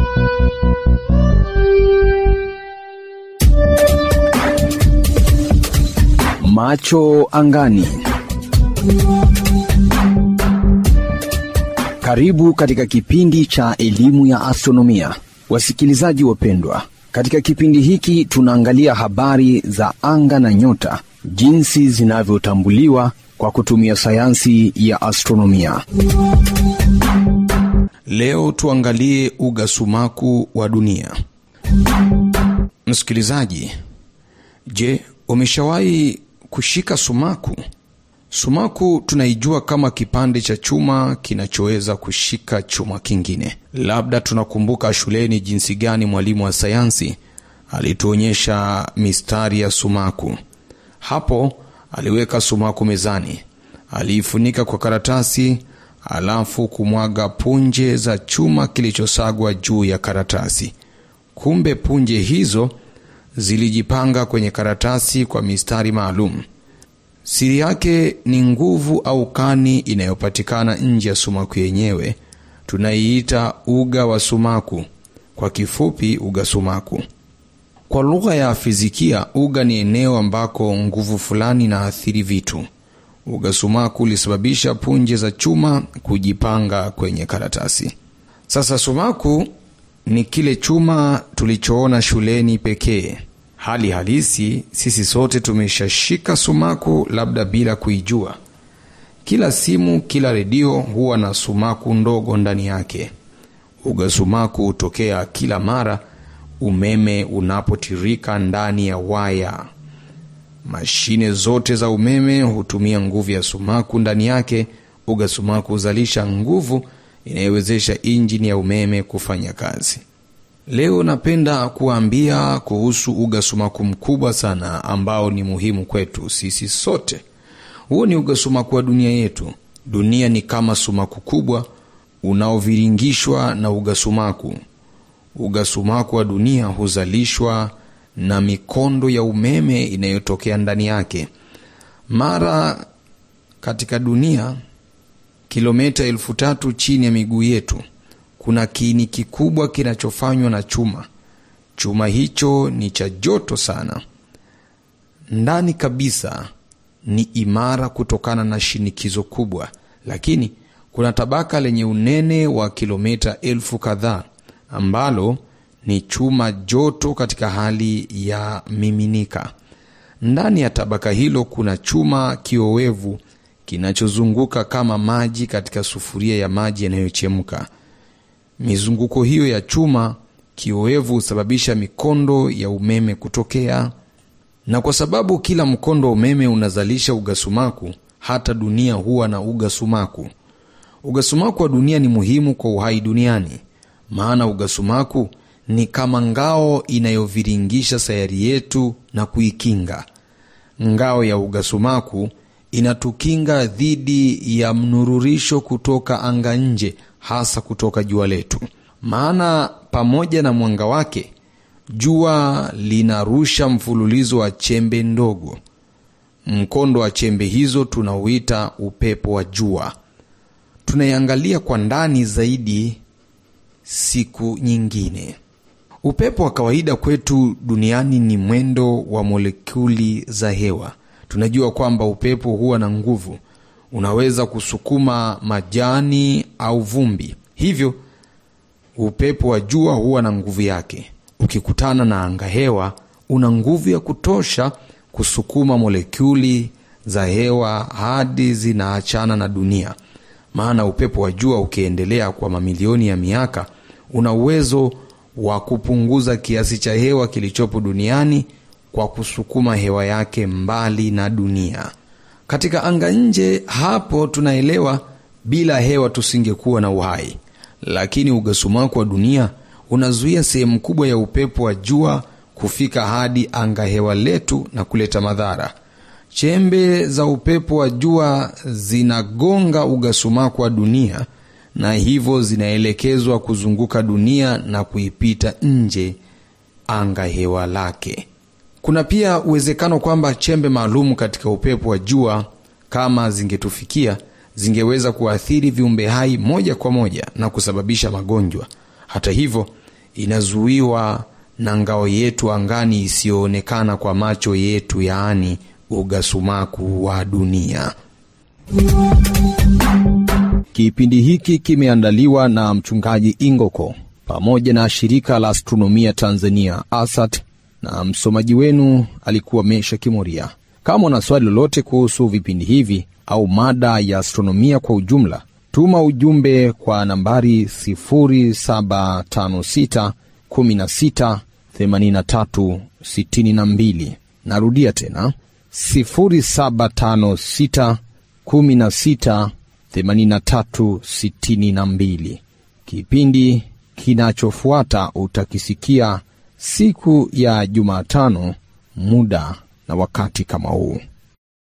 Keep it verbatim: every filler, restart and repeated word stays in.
Macho angani. Karibu katika kipindi cha elimu ya astronomia. Wasikilizaji wapendwa, katika kipindi hiki tunaangalia habari za anga na nyota, jinsi zinavyotambuliwa kwa kutumia sayansi ya astronomia. Leo tuangalie uga sumaku wa dunia. Msikilizaji, je, umeshawahi kushika sumaku? Sumaku tunaijua kama kipande cha chuma kinachoweza kushika chuma kingine. Labda tunakumbuka shuleni jinsi gani mwalimu wa sayansi alituonyesha mistari ya sumaku. Hapo aliweka sumaku mezani, aliifunika kwa karatasi, alafu kumwaga punje za chuma kilichosagwa juu ya karatasi. Kumbe punje hizo zilijipanga kwenye karatasi kwa mistari maalum. Siri yake ni nguvu au kani inayopatikana nje ya sumaku yenyewe. Tunaiita uga wa sumaku, kwa kifupi uga sumaku. Kwa lugha ya fizikia, uga ni eneo ambako nguvu fulani inaathiri vitu. Uga sumaku ulisababisha punje za chuma kujipanga kwenye karatasi. Sasa sumaku ni kile chuma tulichoona shuleni pekee. Hali halisi, sisi sote tumeshashika sumaku, labda bila kuijua. Kila simu, kila redio huwa na sumaku ndogo ndani yake. Uga sumaku hutokea kila mara umeme unapotirika ndani ya waya. Mashine zote za umeme hutumia nguvu ya sumaku ndani yake. Uga sumaku huzalisha nguvu inayowezesha injini ya umeme kufanya kazi. Leo napenda kuambia kuhusu uga sumaku mkubwa sana ambao ni muhimu kwetu sisi sote. Huo ni uga sumaku wa dunia yetu. Dunia ni kama sumaku kubwa unaoviringishwa na uga sumaku. Uga sumaku wa dunia huzalishwa na mikondo ya umeme inayotokea ndani yake. Mara katika dunia, kilomita elfu tatu chini ya miguu yetu, kuna kiini kikubwa kinachofanywa na chuma. Chuma hicho ni cha joto sana. Ndani kabisa ni imara kutokana na shinikizo kubwa, lakini kuna tabaka lenye unene wa kilomita elfu kadhaa ambalo ni chuma joto katika hali ya miminika. Ndani ya tabaka hilo kuna chuma kiowevu kinachozunguka kama maji katika sufuria ya maji yanayochemka. Mizunguko hiyo ya chuma kiowevu husababisha mikondo ya umeme kutokea. Na kwa sababu kila mkondo wa umeme unazalisha uga sumaku, hata dunia huwa na uga sumaku. Uga sumaku wa dunia ni muhimu kwa uhai duniani, maana uga sumaku ni kama ngao inayoviringisha sayari yetu na kuikinga. Ngao ya uga sumaku inatukinga dhidi ya mnururisho kutoka anga nje, hasa kutoka jua letu. Maana pamoja na mwanga wake, jua linarusha mfululizo wa chembe ndogo. Mkondo wa chembe hizo tunauita upepo wa jua. Tunaiangalia kwa ndani zaidi siku nyingine. Upepo wa kawaida kwetu duniani ni mwendo wa molekuli za hewa. Tunajua kwamba upepo huwa na nguvu. Unaweza kusukuma majani au vumbi. Hivyo, upepo wa jua huwa na nguvu yake. Ukikutana na anga hewa, una nguvu ya kutosha kusukuma molekuli za hewa hadi zinaachana na dunia. Maana upepo wa jua ukiendelea kwa mamilioni ya miaka, una uwezo wa kupunguza kiasi cha hewa kilichopo duniani kwa kusukuma hewa yake mbali na dunia. Katika anga nje, hapo tunaelewa bila hewa tusingekuwa na uhai. Lakini uga sumaku wa dunia unazuia sehemu kubwa ya upepo wa jua kufika hadi anga hewa letu na kuleta madhara. Chembe za upepo wa jua zinagonga uga sumaku wa dunia, na hivyo zinaelekezwa kuzunguka dunia na kuipita nje anga hewa lake. Kuna pia uwezekano kwamba chembe maalum katika upepo wa jua, kama zingetufikia, zingeweza kuathiri viumbe hai moja kwa moja na kusababisha magonjwa. Hata hivyo, inazuiwa na ngao yetu angani isiyoonekana kwa macho yetu, yaani ugasumaku wa dunia. Kipindi hiki kimeandaliwa na mchungaji Ingoko pamoja na shirika la astronomia Tanzania A S A T, na msomaji wenu alikuwa Mesha Kimoria. Kama una swali lolote kuhusu vipindi hivi au mada ya astronomia kwa ujumla, tuma ujumbe kwa nambari sifuri saba tano sita kumi na sita themanini na tatu sitini na mbili. Narudia tena, sifuri saba tano sita kumi na sita themanini na tatu sitini na mbili. Kipindi kinachofuata utakisikia siku ya Jumatano, muda na wakati kama huu.